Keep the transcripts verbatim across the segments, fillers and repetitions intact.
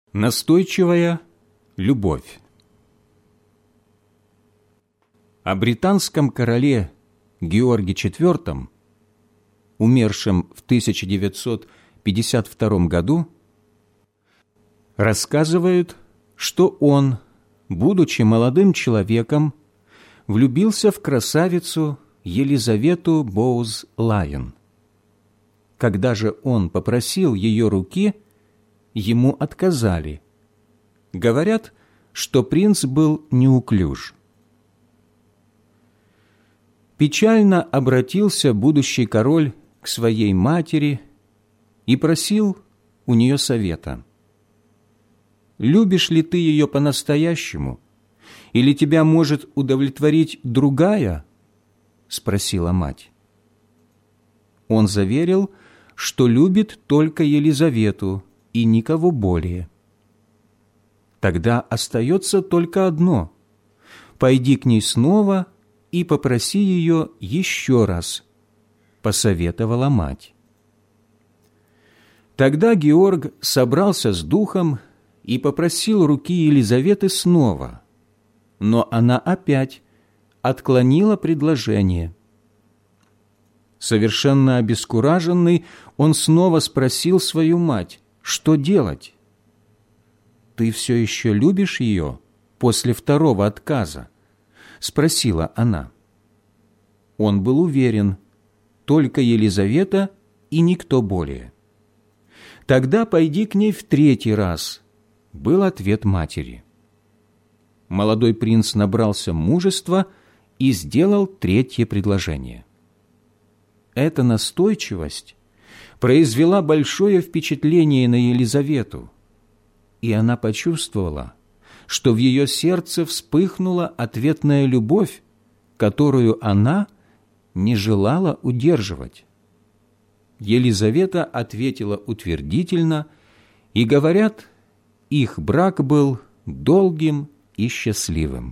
Настойчивая любовь. О британском короле Георге четвёртом, умершем в тысяча девятьсот пятьдесят втором году, рассказывают, что он, будучи молодым человеком, влюбился в красавицу Елизавету Боуз-Лайон. Когда же он попросил ее руки, ему отказали. Говорят, что принц был неуклюж. Печально обратился будущий король к своей матери и просил у нее совета. «Любишь ли ты ее по-настоящему? Или тебя может удовлетворить другая?» – спросила мать. Он заверил, что любит только Елизавету и никого более. «Тогда остается только одно – пойди к ней снова и попроси ее еще раз», – посоветовала мать. Тогда Георг собрался с духом и попросил руки Елизаветы снова, но она опять отклонила предложение. Совершенно обескураженный, он снова спросил свою мать, что делать. «Ты все еще любишь ее после второго отказа?» – спросила она. Он был уверен, только Елизавета и никто более. «Тогда пойди к ней в третий раз», – был ответ матери. Молодой принц набрался мужества и сделал третье предложение. Эта настойчивость произвела большое впечатление на Елизавету, и она почувствовала, что в ее сердце вспыхнула ответная любовь, которую она не желала удерживать. Елизавета ответила утвердительно, и, говорят, их брак был долгим и счастливым.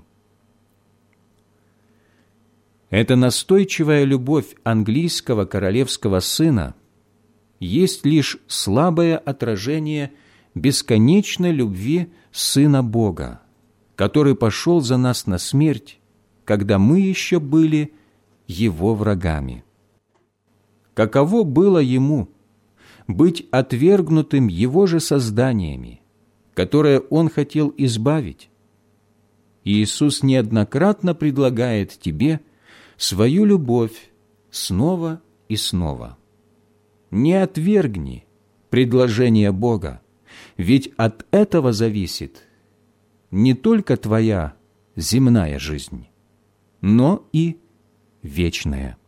Эта настойчивая любовь английского королевского сына есть лишь слабое отражение бесконечной любви Сына Бога, который пошел за нас на смерть, когда мы еще были Его врагами. Каково было Ему быть отвергнутым Его же созданиями, которые Он хотел избавить? Иисус неоднократно предлагает тебе свою любовь снова и снова. Не отвергни предложение Бога, ведь от этого зависит не только твоя земная жизнь, но и вечная.